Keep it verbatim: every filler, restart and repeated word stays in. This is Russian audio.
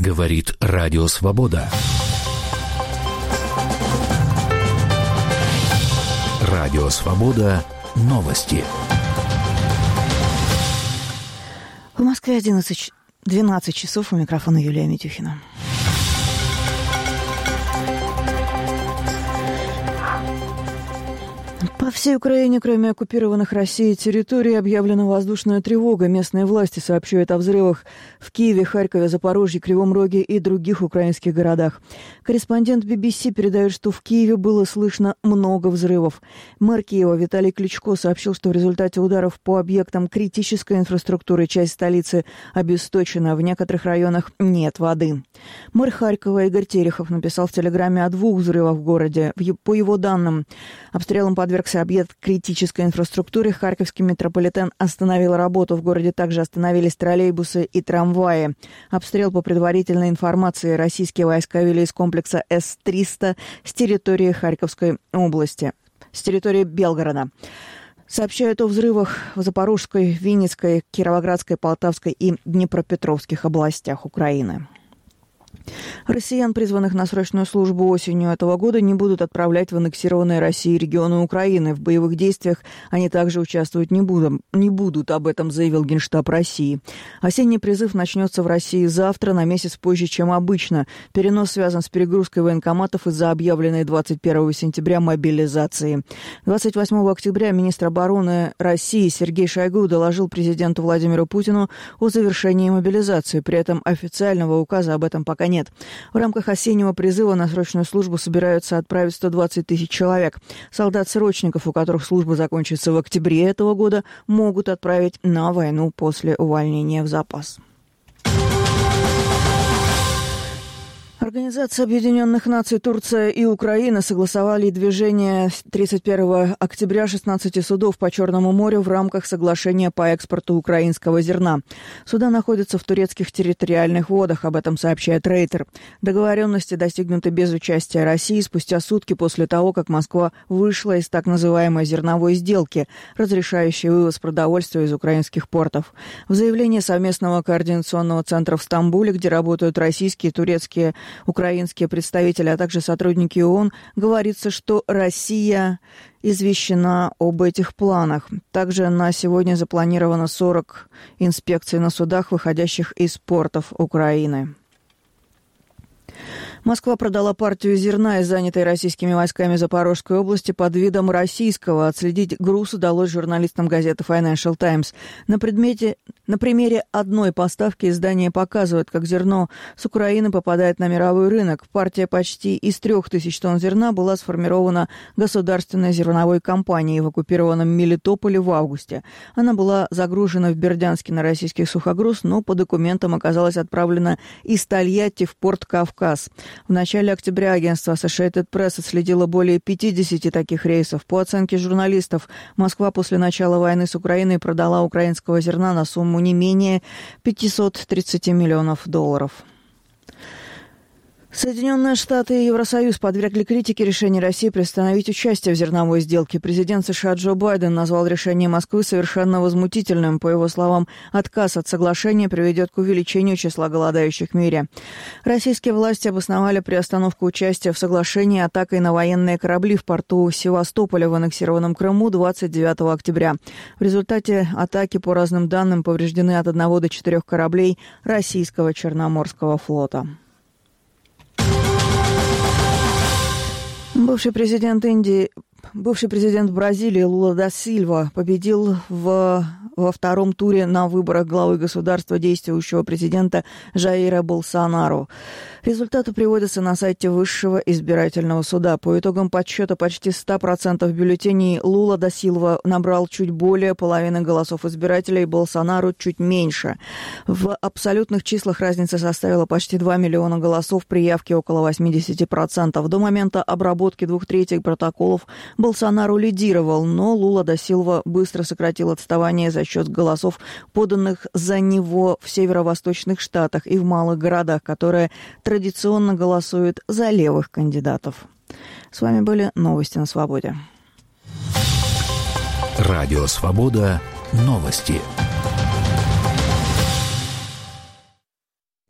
Говорит Радио Свобода. Радио Свобода. Новости. В Москве одиннадцать, двенадцать часов. У микрофона Юлия Митюхина. По всей Украине, кроме оккупированных Россией территорий, объявлена воздушная тревога. Местные власти сообщают о взрывах в Киеве, Харькове, Запорожье, Кривом Роге и других украинских городах. Корреспондент би би си передает, что в Киеве было слышно много взрывов. Мэр Киева Виталий Кличко сообщил, что в результате ударов по объектам критической инфраструктуры часть столицы обесточена. В некоторых районах нет воды. Мэр Харькова Игорь Терехов написал в Телеграме о двух взрывах в городе. По его данным, обстрелом подвергся объект критической инфраструктуры. Харьковский метрополитен остановил работу. В городе также остановились троллейбусы и трамваи. Обстрел, по предварительной информации, российские войска вели из комплекса эс триста с территории Харьковской области, с территории Белгорода. Сообщают о взрывах в Запорожской, Винницкой, Кировоградской, Полтавской и Днепропетровских областях Украины. Россиян, призванных на срочную службу осенью этого года, не будут отправлять в аннексированные Россией регионы Украины. В боевых действиях они также участвовать не будут. Не будут, об этом заявил Генштаб России. Осенний призыв начнется в России завтра, на месяц позже, чем обычно. Перенос связан с перегрузкой военкоматов из-за объявленной двадцать первого сентября мобилизации. двадцать восьмого октября министр обороны России Сергей Шойгу доложил президенту Владимиру Путину о завершении мобилизации. При этом официального указа об этом пока нет. В рамках осеннего призыва на срочную службу собираются отправить сто двадцать тысяч человек. Солдат-срочников, у которых служба закончится в октябре этого года, могут отправить на войну после увольнения в запас. Организация Объединенных Наций, Турция и Украина согласовали движение тридцать первого октября шестнадцати судов по Черному морю в рамках соглашения по экспорту украинского зерна. Суда находятся в турецких территориальных водах, об этом сообщает Рейтер. Договоренности достигнуты без участия России спустя сутки после того, как Москва вышла из так называемой зерновой сделки, разрешающей вывоз продовольствия из украинских портов. В заявлении совместного координационного центра в Стамбуле, где работают российские, турецкие, украинские представители, а также сотрудники ООН, говорится, что Россия извещена об этих планах. Также на сегодня запланировано сорок инспекций на судах, выходящих из портов Украины. Москва продала партию зерна из занятой российскими войсками Запорожской области под видом российского. Отследить груз удалось журналистам газеты Financial Times. На, предмете, на примере одной поставки издание показывает, как зерно с Украины попадает на мировой рынок. Партия почти из трех тысяч тонн зерна была сформирована государственной зерновой компанией в оккупированном Мелитополе в августе. Она была загружена в Бердянске на российский сухогруз, но по документам оказалась отправлена из Тольятти в порт Кавказ. В начале октября агентство Associated Press отследило более пятидесяти таких рейсов. По оценке журналистов, Москва после начала войны с Украиной продала украинского зерна на сумму не менее пятьсот тридцать миллионов долларов. Соединенные Штаты и Евросоюз подвергли критике решения России приостановить участие в зерновой сделке. Президент США Джо Байден назвал решение Москвы совершенно возмутительным. По его словам, отказ от соглашения приведет к увеличению числа голодающих в мире. Российские власти обосновали приостановку участия в соглашении атакой на военные корабли в порту Севастополя в аннексированном Крыму двадцать девятого октября. В результате атаки, по разным данным, повреждены от одного до четырех кораблей российского Черноморского флота. Бывший президент Индии, бывший президент Бразилии Лула да Сильва победил в, во втором туре на выборах главы государства действующего президента Жаира Болсонару. Результаты приводятся на сайте Высшего избирательного суда. По итогам подсчета почти ста процентов бюллетеней Лула да Сильва набрал чуть более половины голосов избирателей, Болсонару чуть меньше. В абсолютных числах разница составила почти два миллиона голосов, при явке около восемьдесят процентов. До момента обработки двух третьих протоколов Болсонару лидировал, но Лула да Сильва быстро сократил отставание за счет голосов, поданных за него в северо-восточных штатах и в малых городах, которые традиционно голосуют за левых кандидатов. С вами были новости на Свободе. Радио Свобода. Новости.